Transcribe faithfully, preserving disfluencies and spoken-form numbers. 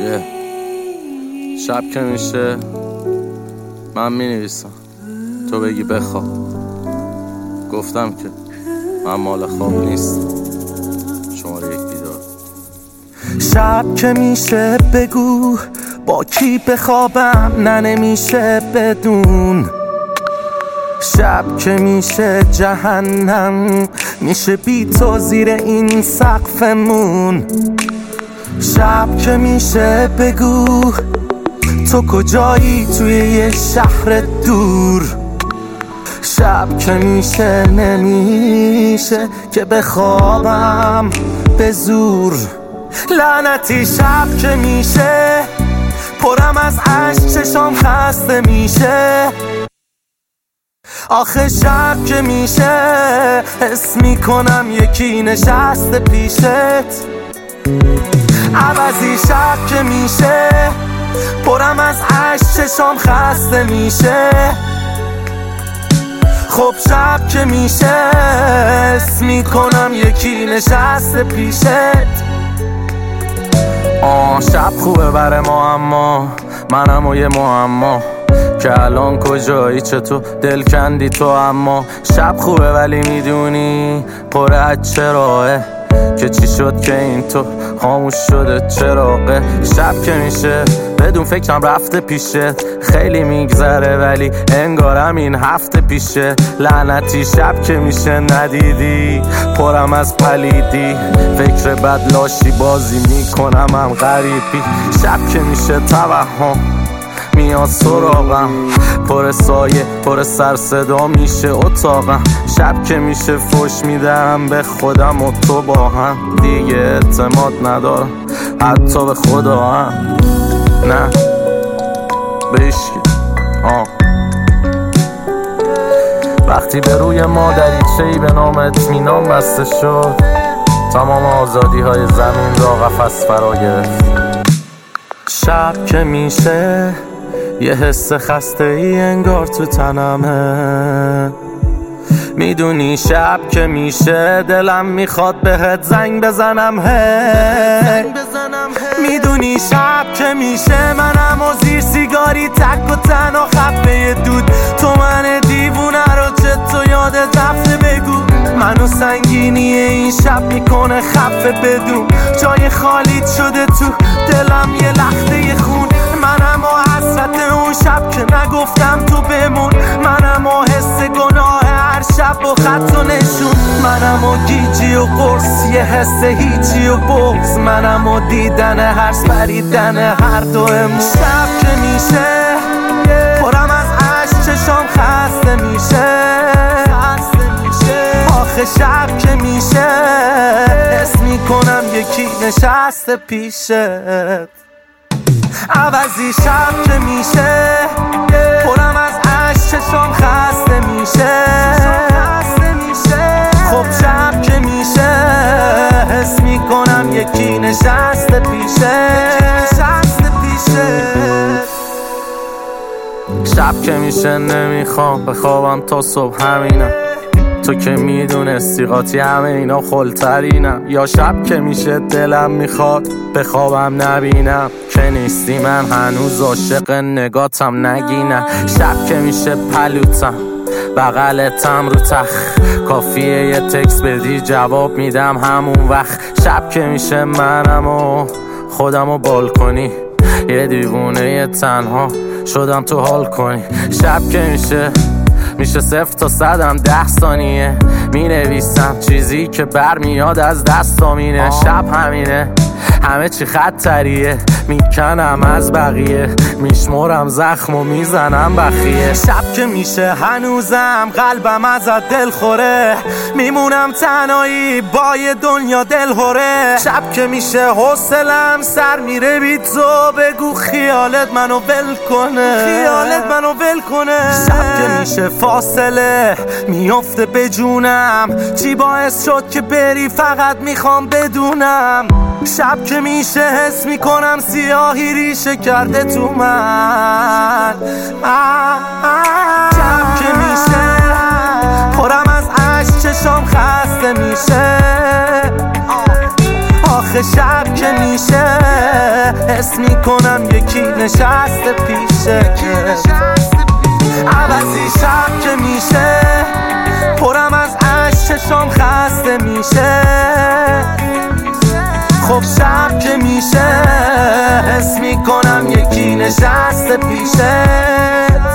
yeah. شب که میشه من می نویسم تو بگی بخواب. گفتم که من مال خواب نیست. شماره یک بیدار. شب که میشه بگو با کی بخوابم، نه نمیشه بدون. شب که میشه جهنم میشه بی تو زیر این سقفمون. شب که میشه بگو تو کجایی توی یه شهر دور. شب که میشه نمیشه که بخوابم به زور. لعنتی شب که میشه پرم از عشق، چشام خسته میشه. آخه شب که میشه حس میکنم یکی نشسته پیشت. عوضی شب که میشه پرم از عشق، چشام خسته میشه. خب شب که میشه حس میکنم یکی نشسته پیشت. آه شب خوبه بر ما، اما منم و یه معما که الان کجایی، چطور دل کندی تو. اما شب خوبه ولی میدونی پر از چراغه که چی شد که این تو خاموش شده چراغه. شب که میشه بدون فکرم رفته پیشه، خیلی میگذره ولی انگارم این هفته پیشه. لعنتی شب که میشه ندیدی پرم از پلیدی، فکر بد لاشی بازی میکنم هم غریبی. شب که میشه توهم میاد سراغم، پر سایه پر سر صدا میشه اتاقم. شب که میشه فوش میدم به خودم و تو با هم دیگه اعتماد ندارم حتی به خدا هم، نه به هیچکی. آه وقتی به روی ما دریچه‌ای به نام اطمینان بسته شد، تمام آزادی های زمین را قفس فرا گرفت. شب که میشه یه حس خسته ای انگار تو تنمه. میدونی شب که میشه دلم میخواد بهت زنگ بزنم هی. میدونی شب که میشه منم و زیر سیگاری تک و تنها خفه دود. تو من دیوونه رو چه تو یادت رفته بگو. منو سنگینی این شب میکنه خفه بدون. جای خالیت شده تو دلم یه لخته خون. منم و حسرت اون شب که نگفتم تو بمون. منم و حس گناه هر شب و خط و نشون. منم و گیجی و قرص یه حس هیچی و بغض. منم و دیدن هر سپریدن هر دومون. شب که میشه پرم از عشق، چشام خسته میشه. آخه شب که میشه حس میکنم یکی نشسته پیشت. عوضی شب که میشه پرم از عشق، چشام خسته میشه. خب شب که میشه حس میکنم یکی نشسته پیشه. شب که میشه نمیخوام بخوابم تا صبح همینم، تو که میدونستی قاطی همه اینا خلترینم. یا شب که میشه دلم میخواد بخوابم نبینم که نیستی، من هنوز عاشق نگاتم نگینم. شب که میشه پلوتم بغلتم رو تخ، کافیه یه تکس بدی جواب میدم همون وقت. شب که میشه منم و خودم و بالکنی، یه دیوونه یه تنها شدم تو حال کنی. شب که میشه میشه صفر تا صدم ده ثانیه می نویسم چیزی که برمیاد از دستامینه. شب همینه همه چی خطریه، میکنم از بقیه میشمرم زخم و میزنم بخیه. شب که میشه هنوزم قلبم ازت دل خوره، میمونم تنهایی با یه دنیا دل خوره. شب که میشه حوصلم سر میره بی تو، بگو خیالت منو ول کنه، خیالت منو ول کنه. شب که میشه فاصله میفته به جونم، چی باعث شد که بری فقط میخوام بدونم. شب که میشه حس میکنم سیاهی ریشه کرده تو من. شب که میشه پرم از عشق، چشام خسته میشه. آخه شب که میشه حس میکنم یکی نشسته پیشه. عوضی شب که میشه پرم از عشق چشام خسته میشه. خب شب که میشه حس میکنم یکی نشسته پیشه.